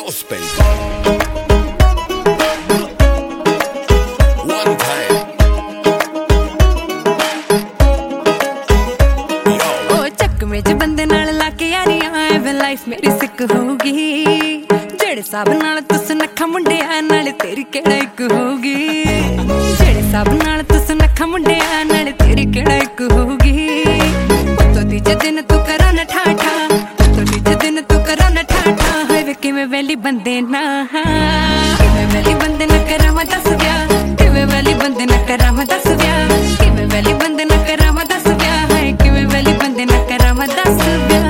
house baby. One time. Yo. ओ चक में ज बंदे नाल लाके यारियां एवे लाइफ मेरी सिक होगी जेड़े साब नाल तुस नखा मुंडिया नाल तेरी केड़ा इक होगी जेड़े साब नाल तुस नखा मुंडिया नाल तेरी केड़ा इक होगी तो तीजे दिन तू करा न ठाठा तो तीजे दिन तू करा न ठाठा है वे किवें वेली बंदे ना किवें वेली बंदे ना करा मैं दस ब्याह किवें वेली बंदे ना करा मैं दस ब्याह किवें वेली बंदे ना करा मैं दस ब्याह है किवें वेली बंदे ना करा मैं दस ब्याह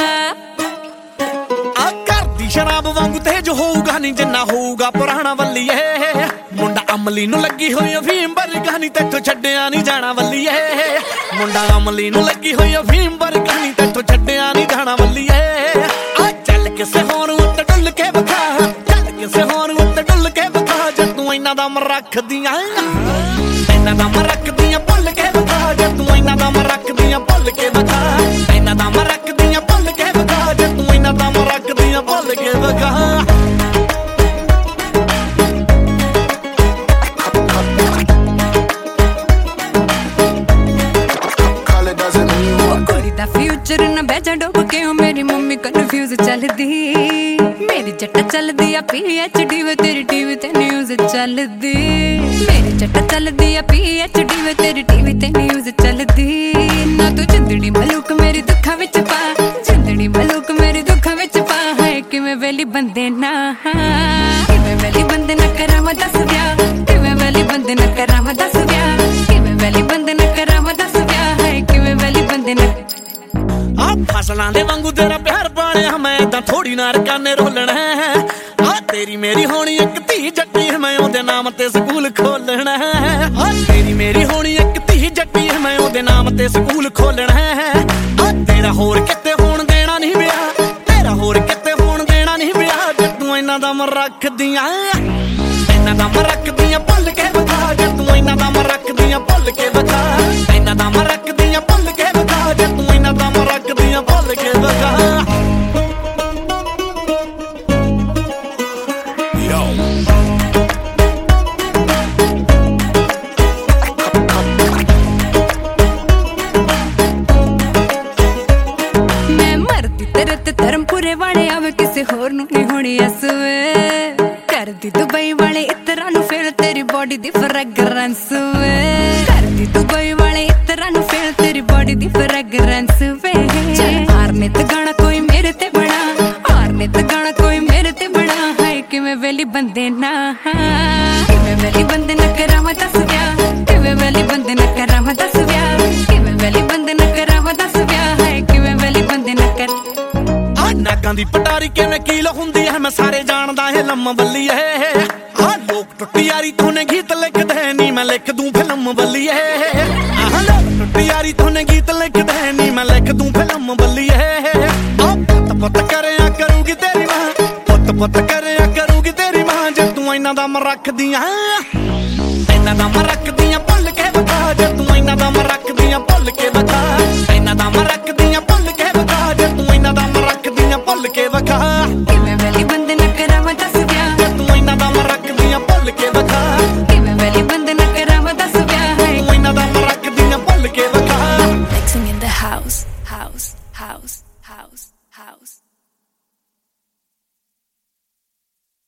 आ घर दी शराब वांगू तेज होऊगा नहीं जिन्ना होऊगा पुराना वल्लीए मुंडा अमली नू लगी होई अफीम वर्गा नहीं तेथों छड्डिया नहीं जाना वल्लीए मुंडा अमली नू लगी होई अफीम वर्गा नहीं तेथों छड्डिया नहीं जाना वल्लीए आ चल किसे होर उत्ते डुल के विखा चल किसे होर उत्ते डुल के विखा जे तू इन्ना दम रखदियां इन्ना दम रखदियां भुल के विखा जे तू इन्ना दम रखदियां भुल के विखा इन्ना दम रखदियां भुल के विखा जे तू इन्ना दम रखदियां भुल के विखा फ्यूचर न बैजा डुब के हो मेरी मम्मी कन्फ्यूज चलदी मेरी जट्टा चलदी आ PhD वे तेरी टीवी ते न्यूज़ चलदी मेरी जट्टा चलदी आ PhD वे तेरी टीवी ते न्यूज़ चलदी ना तू जिंदड़ी मलूक मेरी दुखा विच पा जिंदड़ी मलूक मेरी दुखा विच पा है किवें वेली बंदे ना किवें वेली बंदे ना करा मैं दस ब्याह किवें वेली बंदे ना करा मैं दस ब्याह किवें वेली बंदे ना करा मैं दस ब्याह है किवें वेली बंदे ना आ फसलां दे वांगू तेरा प्यार पालिया मैं तां थोड़ी नार काने रोलना है आ तेरी मेरी होनी एक धी जट्टी है मैं ओदे नाम ते स्कूल खोलना है आ तेरी मेरी होनी एक धी जट्टी है मैं ओदे नाम ते स्कूल खोलना है आ तेरा होर किते होण देना नहीं विआह तेरा होर किते होण देना नहीं विआह जे तू इन्ना दम रखदियां इन्ना दम रखदियां भुल के विखा जे तू इन्ना दम रखदियां भुल के विखा इन्ना दम रखदियां भुल के विखा जे तू इन्ना दम रखदियां भुल के विखा Yo. मैं मरदी तेरे ते धर्मपुरे वाले आवे किसे होर नू नहीं होनी असवे करदी दुबई वाले इतरा नू फेल तेरी बॉडी दी फ्रेगरेंस वे करदी दुबई वाले इतरा नू फेल तेरी बॉडी दी फ्रेगरेंस वे हारने ते गाना कोई मेरे ते बड़ा हारने ते गाना कोई मेरे ते बड़ा है किवें वेली बंदे ना किवें वेली बंदे ना करा मैं दस ब्याह किवें वेली बंदे ना करा मैं दस ब्याह किवें वेली बंदे ना करा मैं दस ब्याह है किवें वेली बंदे ना कर नागां दी पटारी किवें कील हुंदी है मैं सारे जानदा है लम्मा बल्ली है आ लोक टुੱਟੀ यारी तूने गीत लिख दे नी मैं लिख दूं फिल्म बल्ली है आह लोक टुੱਟੀ यारी तूने गीत लिख दे नी मैं लिख दूं फिल्म बल्ली है आ पुੱਤ पुੱਤ करया करूगी तेरी मां पुੱਤ पुੱਤ करया करूगी तेरी मां जे तू इन्ना दम रखदियां इन्ना दम रखदियां भुल के विखा जे तू इन्ना दम रखदियां भुल के विखा इन्ना दम रखदियां भुल के विखा जे तू इन्ना दम रखदियां भुल के विखा किवें वेली बंदे ना करा मैं दस ब्याह जे तू इन्ना दम रखदियां भुल के विखा किवें वेली बंदे ना करा मैं दस ब्याह है तू इन्ना दम रखदियां भुल के विखा mixing in the house